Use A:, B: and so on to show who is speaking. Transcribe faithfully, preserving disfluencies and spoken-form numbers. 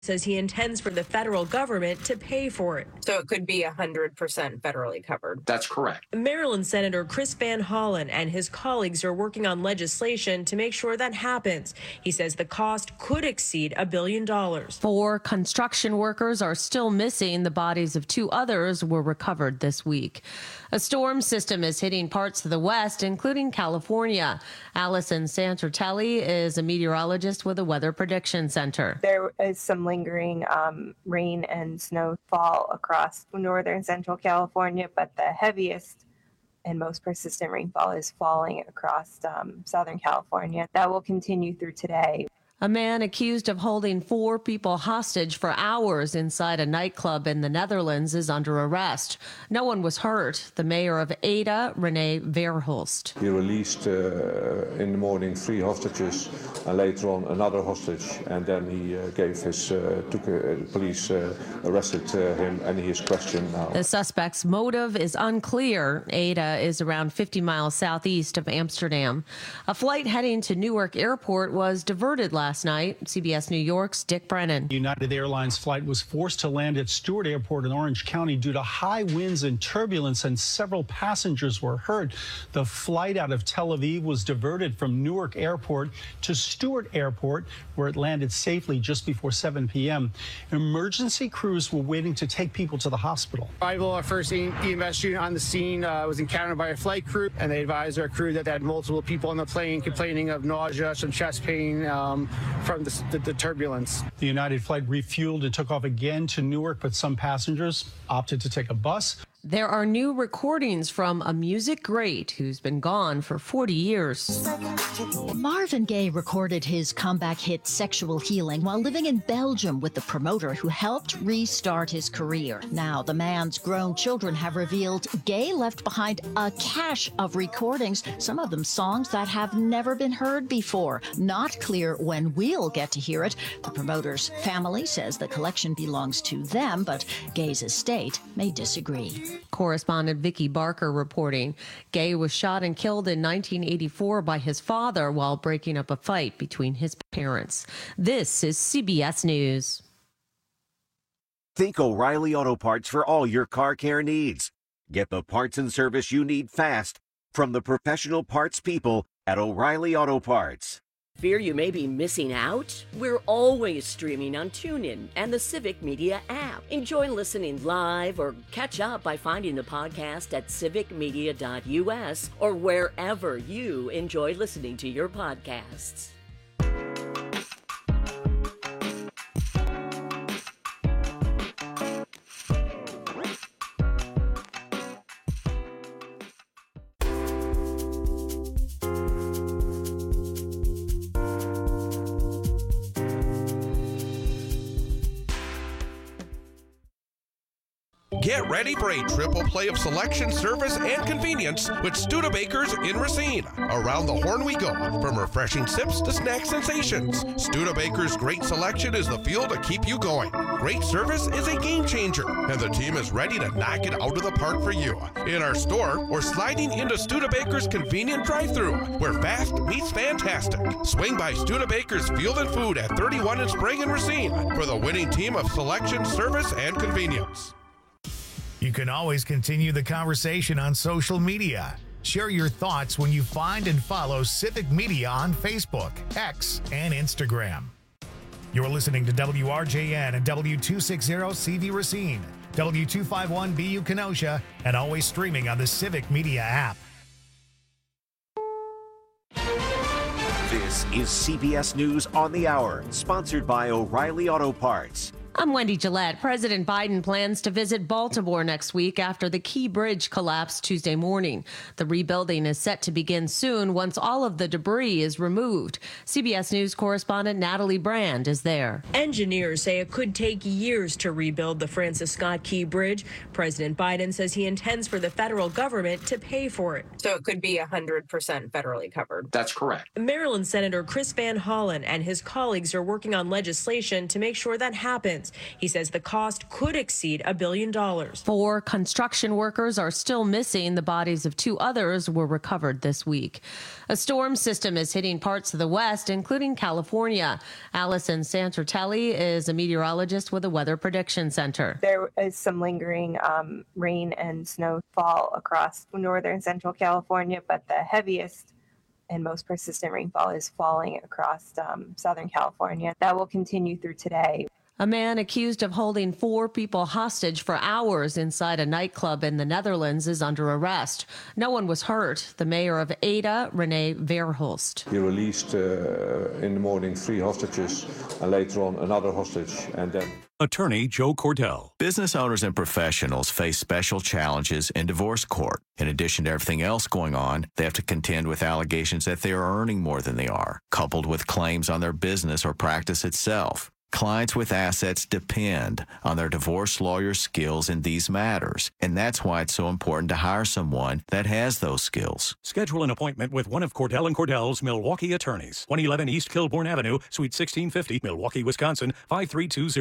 A: says he intends for the federal government to pay for it.
B: So it could be one hundred percent federally covered.
C: That's correct.
A: Maryland Senator Chris Van Hollen and his colleagues are working on legislation to make sure that happens. He says the cost could exceed a billion dollars.
D: Four construction workers are still missing. The bodies of two others were recovered this week. A storm system is hitting parts of the West, including California. Allison Santortelli is a meteorologist with the Weather Prediction Center.
E: There is some lingering um, rain and snowfall across northern central California, but the heaviest and most persistent rainfall is falling across um, southern California. That will continue through today.
D: A man accused of holding four people hostage for hours inside a nightclub in the Netherlands is under arrest. No one was hurt. The mayor of Ada, René Verhulst.
F: He released uh, in the morning three hostages and later on another hostage. And then he uh, gave his, uh, took uh, the police uh, arrested uh, him and he is questioned now.
D: The suspect's motive is unclear. Ada is around fifty miles southeast of Amsterdam. A flight heading to Newark Airport was diverted last Last night. C B S New York's Dick Brennan.
G: United Airlines flight was forced to land at Stewart Airport in Orange County due to high winds and turbulence, and several passengers were hurt. The flight out of Tel Aviv was diverted from Newark Airport to Stewart Airport, where it landed safely just before seven p m Emergency crews were waiting to take people to the hospital.
H: Arrival, our first E M S unit on the scene uh, was encountered by a flight crew, and they advised our crew that they had multiple people on the plane complaining of nausea, some chest pain, um, from the, the, the turbulence.
G: The United flight refueled and took off again to Newark, but some passengers opted to take a bus.
D: There are new recordings from a music great who's been gone for forty years.
I: Marvin Gaye recorded his comeback hit Sexual Healing while living in Belgium with the promoter who helped restart his career. Now, the man's grown children have revealed Gaye left behind a cache of recordings, some of them songs that have never been heard before. Not clear when we'll get to hear it. The promoter's family says the collection belongs to them, but Gaye's estate may disagree.
D: Correspondent Vicky Barker reporting. Gaye was shot and killed in nineteen eighty-four by his father while breaking up a fight between his parents. This is C B S News.
J: Think O'Reilly Auto Parts for all your car care needs. Get the parts and service you need fast from the professional parts people at O'Reilly Auto Parts.
K: Fear you may be missing out? We're always streaming on TuneIn and the Civic Media app. Enjoy listening live or catch up by finding the podcast at civic media dot U S or wherever you enjoy listening to your podcasts.
L: Get ready for a triple play of selection, service, and convenience with Studebakers in Racine. Around the horn we go, from refreshing sips to snack sensations. Studebakers' great selection is the fuel to keep you going. Great service is a game changer, and the team is ready to knock it out of the park for you. In our store, or sliding into Studebakers' convenient drive-thru, where fast meets fantastic. Swing by Studebakers Field and Food at thirty-one in Sprague and Racine for the winning team of selection, service, and convenience.
M: You can always continue the conversation on social media. Share your thoughts when you find and follow Civic Media on Facebook, X, and Instagram. You're listening to W R J N and W two sixty C V Racine, W two fifty-one B U Kenosha, and always streaming on the Civic Media app.
J: This is C B S News on the Hour, sponsored by O'Reilly Auto Parts.
D: I'm Wendy Gillette. President Biden plans to visit Baltimore next week after the Key Bridge collapsed Tuesday morning. The rebuilding is set to begin soon once all of the debris is removed. C B S News correspondent Natalie Brand is there.
A: Engineers say it could take years to rebuild the Francis Scott Key Bridge. President Biden says he intends for the federal government to pay for it.
B: So it could be one hundred percent federally covered.
C: That's correct.
A: Maryland Senator Chris Van Hollen and his colleagues are working on legislation to make sure that happens. happens. He says the cost could exceed a billion dollars.
D: Four construction workers are still missing. The bodies of two others were recovered this week. A storm system is hitting parts of the West, including California. Allison Santortelli is a meteorologist with the Weather Prediction Center.
E: There is some lingering um, rain and snowfall across northern central California, but the heaviest and most persistent rainfall is falling across um, Southern California. That will continue through today.
D: A man accused of holding four people hostage for hours inside a nightclub in the Netherlands is under arrest. No one was hurt. The mayor of Ada, René Verhulst.
F: He released uh, in the morning three hostages and later on another hostage, and then
C: Attorney Joe Cordell.
N: Business owners and professionals face special challenges in divorce court. In addition to everything else going on, they have to contend with allegations that they are earning more than they are, coupled with claims on their business or practice itself. Clients with assets depend on their divorce lawyer's skills in these matters, and that's why it's so important to hire someone that has those skills.
C: Schedule an appointment with one of Cordell and Cordell's Milwaukee attorneys. one eleven East Kilbourne Avenue, Suite sixteen fifty, Milwaukee, Wisconsin, five three two zero.